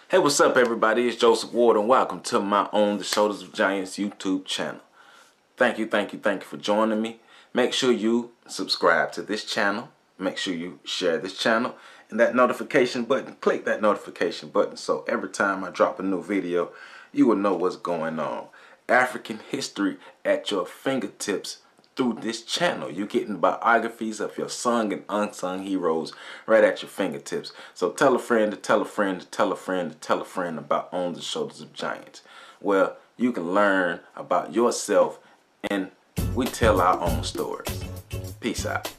Hey, what's up, everybody? It's Joseph Ward, and welcome to my On the Shoulders of Giants YouTube channel. Thank you for joining me. Make sure you subscribe to this channel. Make sure you share this channel. And that notification button, click that notification button so every time I drop a new video, you will know what's going on. African history at your fingertips through this channel. You're getting biographies of your sung and unsung heroes right at your fingertips. So tell a friend to tell a friend to tell a friend to tell a friend about On the Shoulders of Giants, where you can learn about yourself and we tell our own stories. Peace out.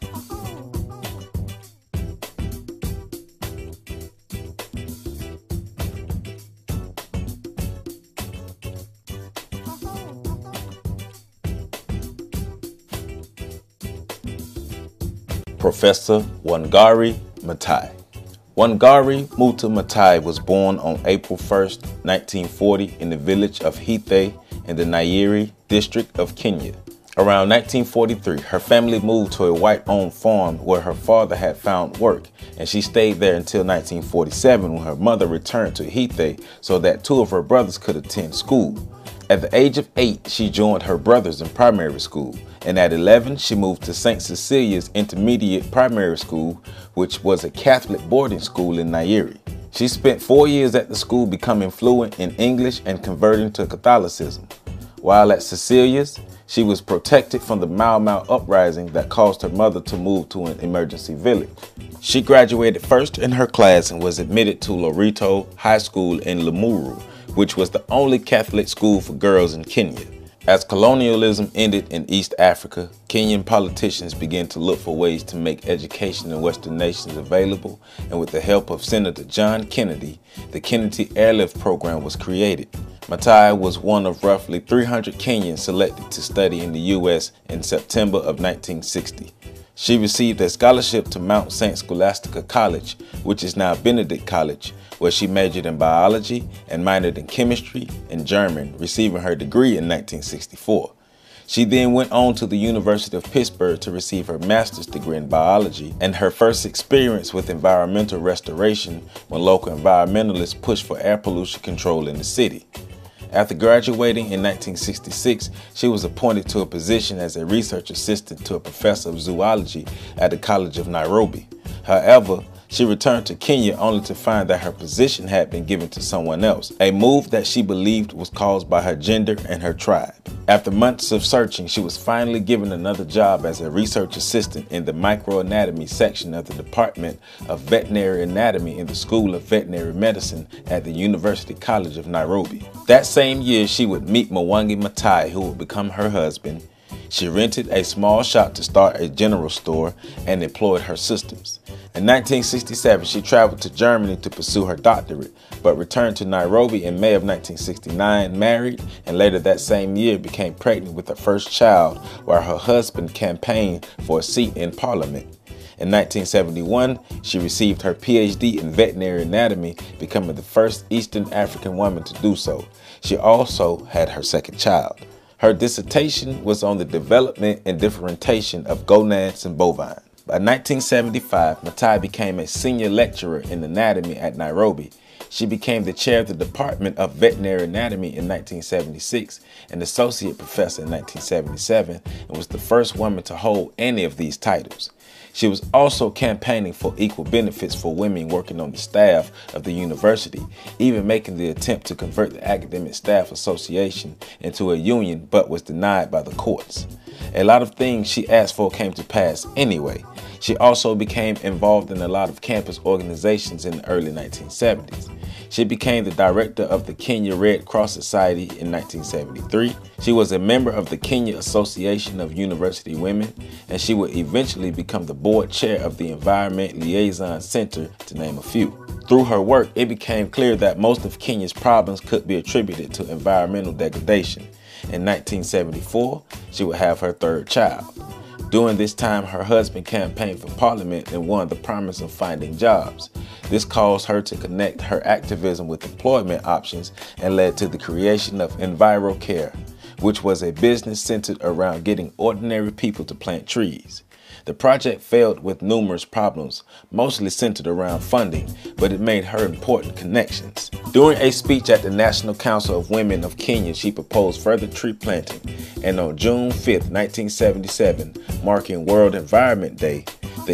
Professor Wangari Maathai. Wangari Maathai Maathai was born on April 1st, 1940 in the village of Hithe in the Nyeri district of Kenya. Around 1943, her family moved to a white-owned farm where her father had found work, and she stayed there until 1947 when her mother returned to Hithe so that two of her brothers could attend school. At the age of 8, she joined her brothers in primary school, and at 11, she moved to St. Cecilia's Intermediate Primary School, which was a Catholic boarding school in Nyeri. She spent 4 years at the school becoming fluent in English and converting to Catholicism. While at Cecilia's, she was protected from the Mau Mau uprising that caused her mother to move to an emergency village. She graduated first in her class and was admitted to Loreto High School in Limuru, which was the only Catholic school for girls in Kenya. As colonialism ended in East Africa, Kenyan politicians began to look for ways to make education in Western nations available, and with the help of Senator John Kennedy, the Kennedy Airlift Program was created. Maathai was one of roughly 300 Kenyans selected to study in the U.S. in September of 1960. She received a scholarship to Mount St. Scholastica College, which is now Benedict College, where she majored in biology and minored in chemistry and German, receiving her degree in 1964. She then went on to the University of Pittsburgh to receive her master's degree in biology and her first experience with environmental restoration when local environmentalists pushed for air pollution control in the city. After graduating in 1966, she was appointed to a position as a research assistant to a professor of zoology at the College of Nairobi. However, she returned to Kenya only to find that her position had been given to someone else, a move that she believed was caused by her gender and her tribe. After months of searching, she was finally given another job as a research assistant in the microanatomy section of the Department of Veterinary Anatomy in the School of Veterinary Medicine at the University College of Nairobi. That same year, she would meet Mwangi Maathai, who would become her husband. She rented a small shop to start a general store and employed her sisters. In 1967, she traveled to Germany to pursue her doctorate, but returned to Nairobi in May of 1969, married, and later that same year became pregnant with her first child while her husband campaigned for a seat in Parliament. In 1971, she received her PhD in veterinary anatomy, becoming the first Eastern African woman to do so. She also had her second child. Her dissertation was on the development and differentiation of gonads and bovine. By 1975, Maathai became a senior lecturer in anatomy at Nairobi. She became the chair of the Department of Veterinary Anatomy in 1976 and associate professor in 1977, and was the first woman to hold any of these titles. She was also campaigning for equal benefits for women working on the staff of the university, even making the attempt to convert the Academic Staff Association into a union, but was denied by the courts. A lot of things she asked for came to pass anyway. She also became involved in a lot of campus organizations in the early 1970s. She became the director of the Kenya Red Cross Society in 1973. She was a member of the Kenya Association of University Women, and she would eventually become the board chair of the Environment Liaison Center, to name a few. Through her work, it became clear that most of Kenya's problems could be attributed to environmental degradation. In 1974, she would have her third child. During this time, her husband campaigned for parliament and won the promise of finding jobs. This caused her to connect her activism with employment options and led to the creation of EnviroCare, which was a business centered around getting ordinary people to plant trees. The project failed with numerous problems, mostly centered around funding, but it made her important connections. During a speech at the National Council of Women of Kenya, she proposed further tree planting, and on June 5, 1977, marking World Environment Day, the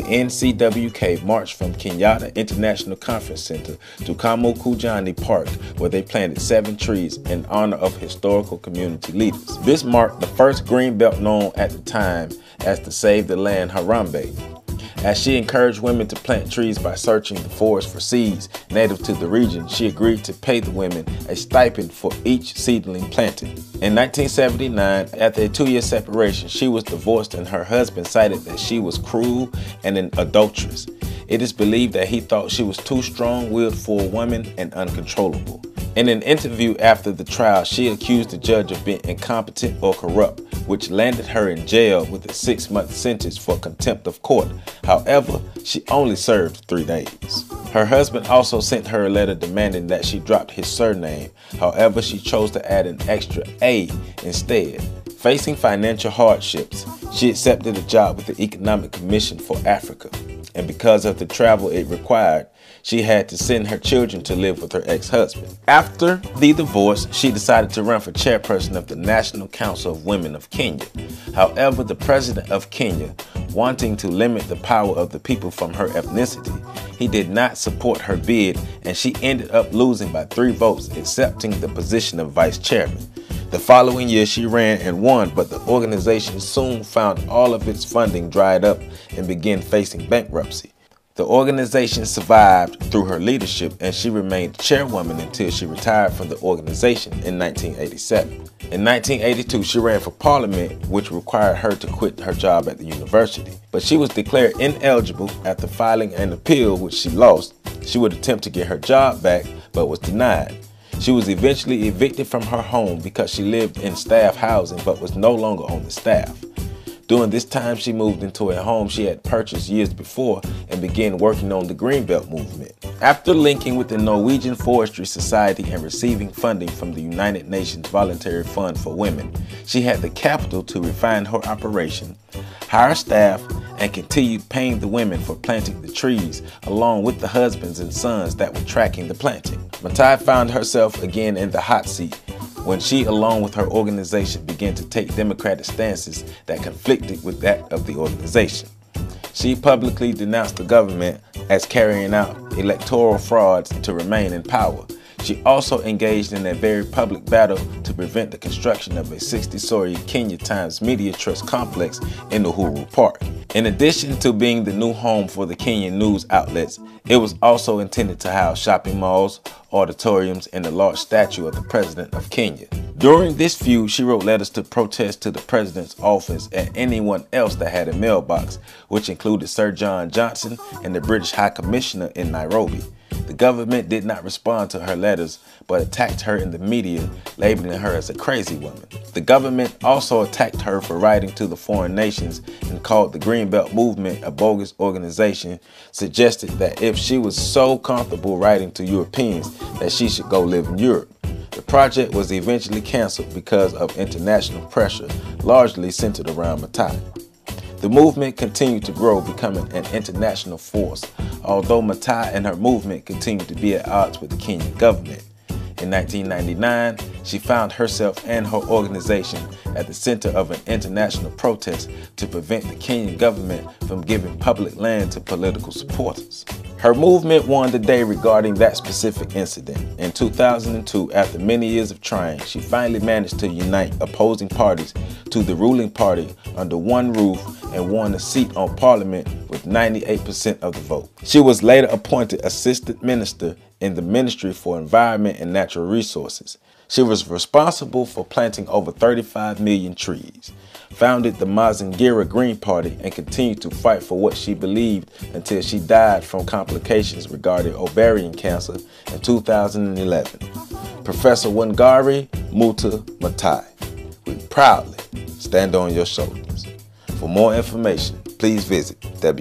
NCWK marched from Kenyatta International Conference Center to Kamukujani Park, where they planted 7 trees in honor of historical community leaders. This marked the first green belt known at the time as the Save the Land Harambee, as she encouraged women to plant trees by searching the forest for seeds native to the region. She agreed to pay the women a stipend for each seedling planted. In 1979, after a 2-year separation, she was divorced and her husband cited that she was cruel and an adulteress. It is believed that he thought she was too strong-willed for a woman and uncontrollable. In an interview after the trial, she accused the judge of being incompetent or corrupt, which landed her in jail with a 6-month sentence for contempt of court. However, she only served 3 days. Her husband also sent her a letter demanding that she drop his surname. However, she chose to add an extra A instead. Facing financial hardships, she accepted a job with the Economic Commission for Africa, and because of the travel it required, she had to send her children to live with her ex-husband. After the divorce, she decided to run for chairperson of the National Council of Women of Kenya. However, the president of Kenya, wanting to limit the power of the people from her ethnicity, he did not support her bid, and she ended up losing by 3 votes, accepting the position of vice chairman. The following year, she ran and won, but the organization soon found all of its funding dried up and began facing bankruptcy. The organization survived through her leadership, and she remained chairwoman until she retired from the organization in 1987. In 1982, she ran for parliament, which required her to quit her job at the university. But she was declared ineligible after filing an appeal, which she lost. She would attempt to get her job back, but was denied. She was eventually evicted from her home because she lived in staff housing but was no longer on the staff. During this time, she moved into a home she had purchased years before and began working on the Greenbelt movement. After linking with the Norwegian Forestry Society and receiving funding from the United Nations Voluntary Fund for Women, she had the capital to refine her operation, hire staff, and continued paying the women for planting the trees, along with the husbands and sons that were tracking the planting. Matai found herself again in the hot seat when she, along with her organization, began to take democratic stances that conflicted with that of the organization. She publicly denounced the government as carrying out electoral frauds to remain in power. She also engaged in a very public battle to prevent the construction of a 60-story Kenya Times Media Trust complex in Uhuru Park. In addition to being the new home for the Kenyan news outlets, it was also intended to house shopping malls, auditoriums, and a large statue of the President of Kenya. During this feud, she wrote letters to protest to the president's office and anyone else that had a mailbox, which included Sir John Johnson and the British High Commissioner in Nairobi. The government did not respond to her letters, but attacked her in the media, labeling her as a crazy woman. The government also attacked her for writing to the foreign nations and called the Greenbelt movement a bogus organization, suggested that if she was so comfortable writing to Europeans, that she should go live in Europe. The project was eventually canceled because of international pressure, largely centered around Matai. The movement continued to grow, becoming an international force, although Matai and her movement continued to be at odds with the Kenyan government. In 1999, she found herself and her organization at the center of an international protest to prevent the Kenyan government from giving public land to political supporters. Her movement won the day regarding that specific incident. In 2002, after many years of trying, she finally managed to unite opposing parties to the ruling party under one roof and won a seat on parliament with 98% of the vote. She was later appointed Assistant Minister in the Ministry for Environment and Natural Resources. She was responsible for planting over 35 million trees, founded the Mazingira Green Party, and continued to fight for what she believed until she died from complications regarding ovarian cancer in 2011. Professor Wangari Maathai Maathai. We proudly stand on your shoulders. For more information, please visit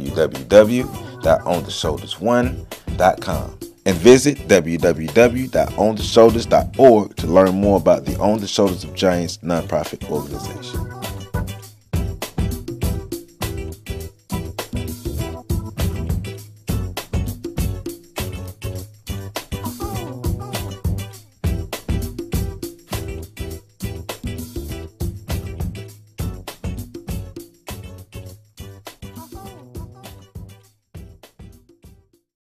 www.ontheshoulders1.com and visit www.ontheshoulders.org to learn more about the On the Shoulders of Giants nonprofit organization.